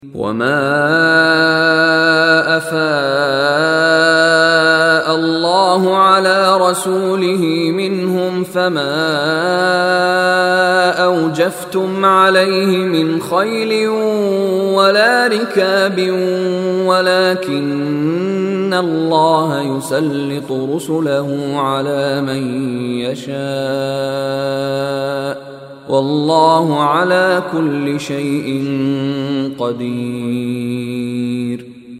وما أفاء الله على رسوله منهم فما أوجفتم عليه من خيل ولا ركاب ولكن الله يسلط رسله على من يشاء والله على كل شيء قدير.